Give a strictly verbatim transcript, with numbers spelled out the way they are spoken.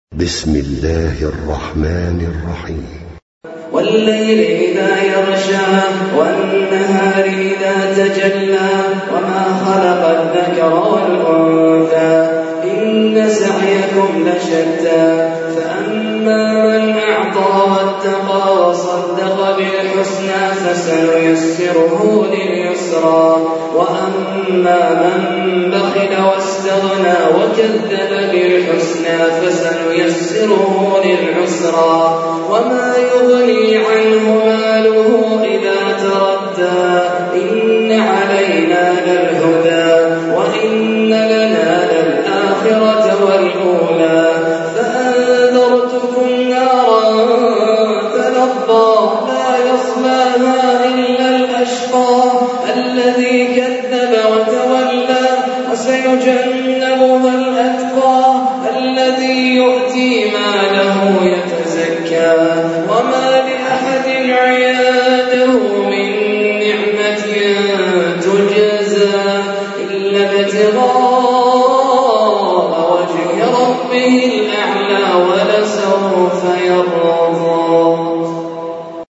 بسم الله الرحمن الرحيم. والليل إذا يغشى والنهار إذا تجلى وما خلق الذكر والأنثى إن سعيكم لشتى فأما من أعطى واتقى وصدق بالحسنى فسنيسره لليسرى وأما من بخل واستغنى وكذب بالحسنى فسنيسره للعسرى وما يغني عنه ماله إذا تردى إن علينا للهدى وإن لنا للآخرة والأولى فأنذرتكم نارا تلظى لا يصلاها إلا الأشقى الذي كذب وتولى وسيجنبها الأتقى الذي يؤتي ماله يتزكى وما لأحد عنده من نعمة تجزى إلا ابتغاء وجه ربه الأعلى